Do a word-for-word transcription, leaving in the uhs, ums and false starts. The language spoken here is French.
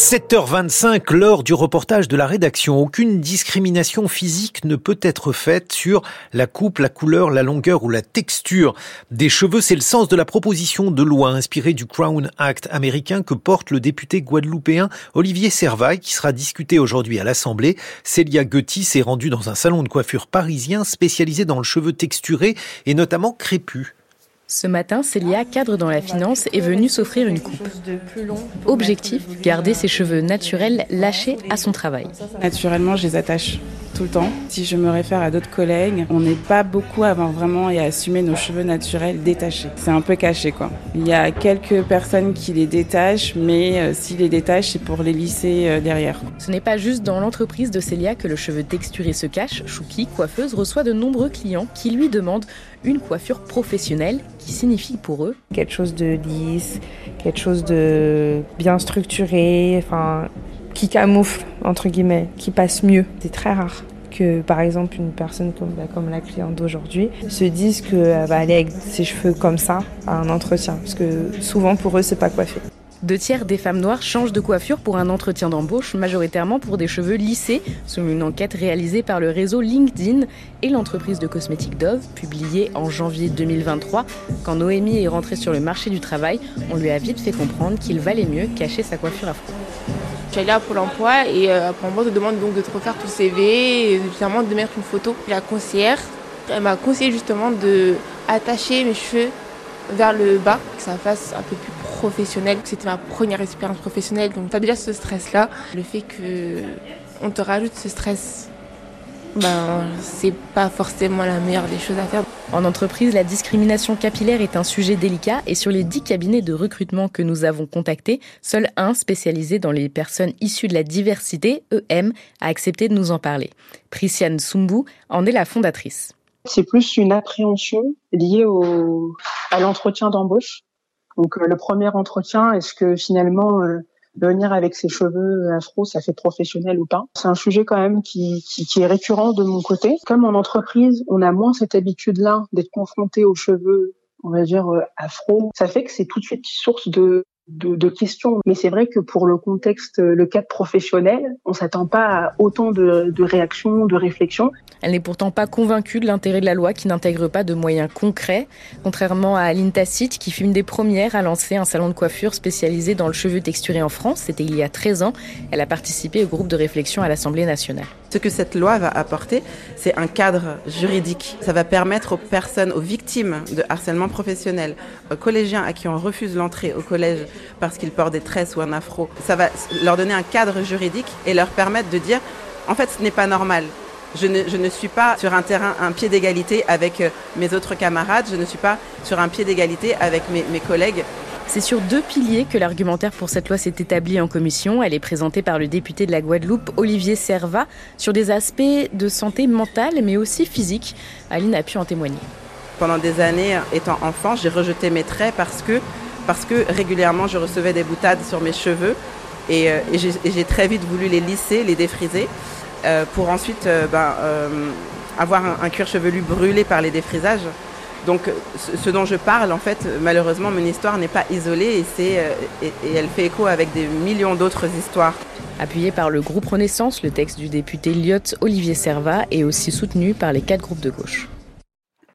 sept heures vingt-cinq, l'heure du reportage de la rédaction. Aucune discrimination physique ne peut être faite sur la coupe, la couleur, la longueur ou la texture des cheveux. C'est le sens de la proposition de loi inspirée du Crown Act américain que porte le député guadeloupéen Olivier Servaille, qui sera discuté aujourd'hui à l'Assemblée. Célia Gutti s'est rendue dans un salon de coiffure parisien spécialisé dans le cheveu texturé et notamment crépus. Ce matin, Célia, cadre dans la finance, est venue s'offrir une coupe. Objectif, garder ses cheveux naturels lâchés à son travail. Naturellement, je les attache tout le temps. Si je me réfère à d'autres collègues, on n'est pas beaucoup à avoir vraiment et à assumer nos cheveux naturels détachés. C'est un peu caché, quoi. Il y a quelques personnes qui les détachent, mais euh, s'ils les détachent, c'est pour les lisser euh, derrière. Ce n'est pas juste dans l'entreprise de Célia que le cheveu texturé se cache. Chouki, coiffeuse, reçoit de nombreux clients qui lui demandent une coiffure professionnelle qui signifie pour eux quelque chose de lisse, quelque chose de bien structuré, enfin qui camoufle entre guillemets, qui passe mieux. C'est très rare que par exemple une personne comme, bah, comme la cliente d'aujourd'hui se dise qu'elle va aller avec ses cheveux comme ça à un entretien, parce que souvent pour eux c'est pas coiffé. Deux tiers des femmes noires changent de coiffure pour un entretien d'embauche, majoritairement pour des cheveux lissés, selon une enquête réalisée par le réseau LinkedIn et l'entreprise de cosmétiques Dove, publiée en janvier deux mille vingt-trois. Quand Noémie est rentrée sur le marché du travail, on lui a vite fait comprendre qu'il valait mieux cacher sa coiffure afro. Je suis allée à Pôle emploi et euh, après on te demande donc de te refaire ton C V et finalement de mettre une photo. La conseillère, elle m'a conseillé justement d'attacher mes cheveux vers le bas, que ça fasse un peu plus professionnel. C'était ma première expérience professionnelle, donc t'as déjà ce stress-là. Le fait qu'on te rajoute ce stress, ben, c'est pas forcément la meilleure des choses à faire. En entreprise, la discrimination capillaire est un sujet délicat et sur les dix cabinets de recrutement que nous avons contactés, seul un spécialisé dans les personnes issues de la diversité, E M, a accepté de nous en parler. Prisciane Soumbou en est la fondatrice. C'est plus une appréhension liée au, à l'entretien d'embauche. Donc euh, le premier entretien, est-ce que finalement euh, venir avec ses cheveux afro, ça fait professionnel ou pas? C'est un sujet quand même qui, qui, qui est récurrent de mon côté. Comme en entreprise, on a moins cette habitude-là d'être confronté aux cheveux, on va dire euh, afro. Ça fait que c'est tout de suite source de De, de questions. Mais c'est vrai que pour le contexte, le cadre professionnel, on s'attend pas à autant de, de réactions, de réflexions. Elle n'est pourtant pas convaincue de l'intérêt de la loi qui n'intègre pas de moyens concrets, contrairement à Aline Tacite qui fut une des premières à lancer un salon de coiffure spécialisé dans le cheveu texturé en France. C'était il y a treize ans. Elle a participé au groupe de réflexion à l'Assemblée nationale. Ce que cette loi va apporter, c'est un cadre juridique. Ça va permettre aux personnes, aux victimes de harcèlement professionnel, aux collégiens à qui on refuse l'entrée au collège parce qu'ils portent des tresses ou un afro, ça va leur donner un cadre juridique et leur permettre de dire en fait ce n'est pas normal. Je ne, je ne suis pas sur un terrain, un pied d'égalité avec mes autres camarades, je ne suis pas sur un pied d'égalité avec mes, mes collègues. C'est sur deux piliers que l'argumentaire pour cette loi s'est établi en commission. Elle est présentée par le député de la Guadeloupe, Olivier Servaille, sur des aspects de santé mentale mais aussi physique. Aline a pu en témoigner. Pendant des années, étant enfant, j'ai rejeté mes traits parce que parce que régulièrement je recevais des boutades sur mes cheveux et, euh, et, j'ai, et j'ai très vite voulu les lisser, les défriser euh, pour ensuite euh, ben, euh, avoir un, un cuir chevelu brûlé par les défrisages. Donc ce, ce dont je parle, en fait, malheureusement, mon histoire n'est pas isolée et, c'est, euh, et, et elle fait écho avec des millions d'autres histoires. Appuyé par le groupe Renaissance, le texte du député Lyot Olivier Servaille est aussi soutenu par les quatre groupes de gauche.